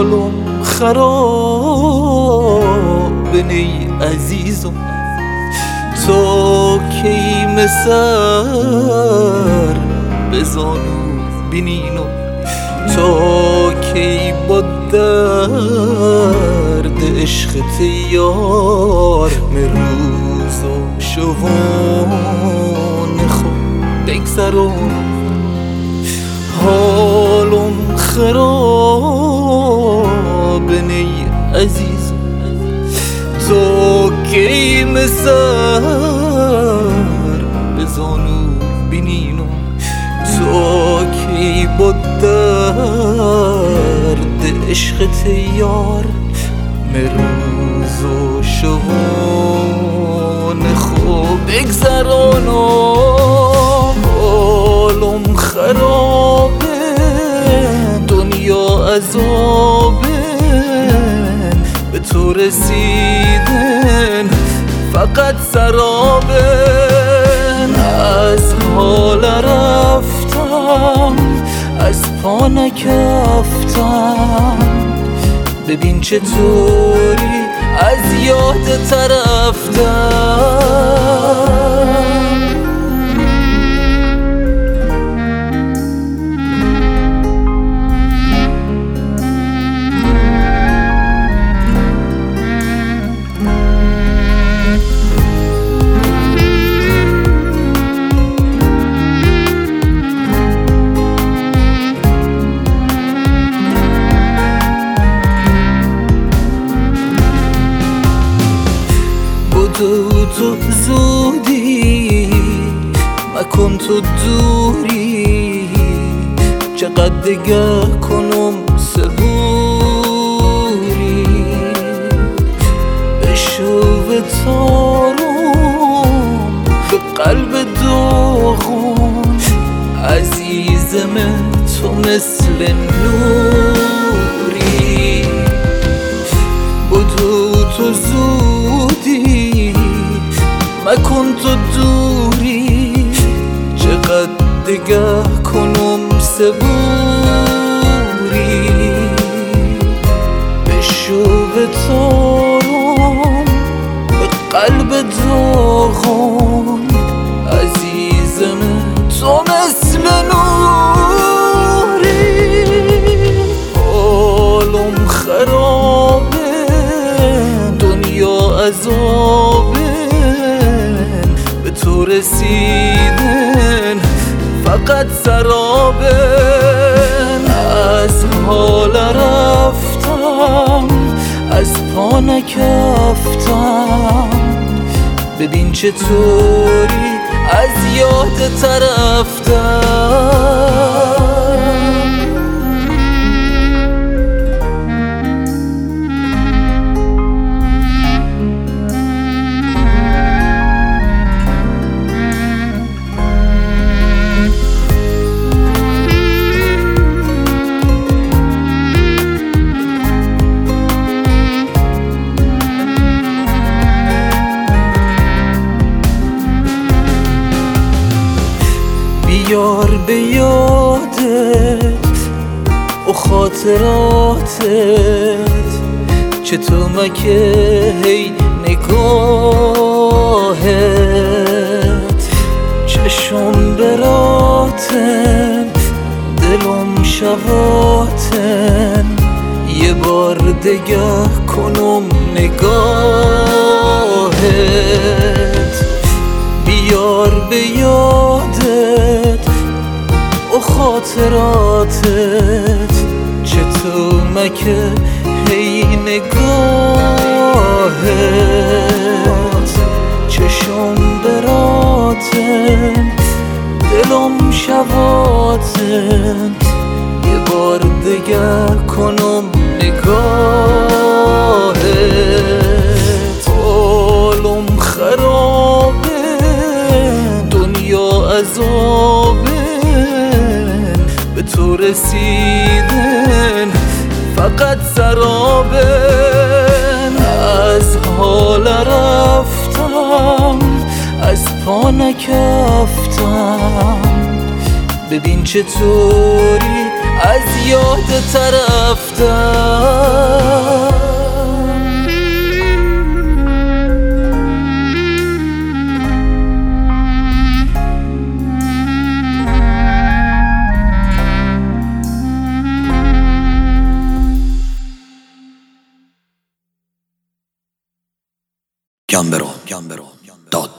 حالم خراب نی عزیزم تو کی مسر بزانو بینینو تو کی با درد عشقت یار روز و شوان خود بگذرون حالم خراب نی عزیز تو کی مسر بزانو بینینو تو کی با درد عشقت یار روز و شوان خوب بگذرانم حالم خرابه دنیا عذابه به تو رسیدن فقط سرابه از حال رفتم از پا نکفتم ببین چطوری از یاد رفتم تو زودی مکن تو دوری چقدر دگه کنم صبوری به شوق تارم به قلب داغم عزیزم تو مثل نوری بدو تو زودی مکن تو دوری چقدر دگه کنم صبوری به شوق تارم به قلب داغم عزیزم تو مثل نوری حالم خرابه دنیا عذابه تو رسیدن فقط سرابن از حال رفتم از پا نکفتم ببین چطوری از یاد رفتم بیار به یادت و خاطراتت چطومکه هی نگاهت چشم براتن دلم شواتن یه بار دگه کنم نگاهت بیار به یادت و خاطراتت چطومکه هی نگاهت چشم براتن دلم شواتن یه بار دگه کنم نگاهت حالم خرابه دنیا عذابه به تو رسیدن فقط سرابن از حال رفتم از پا نکفتم ببین چطوری از یاد رفتم گمبرو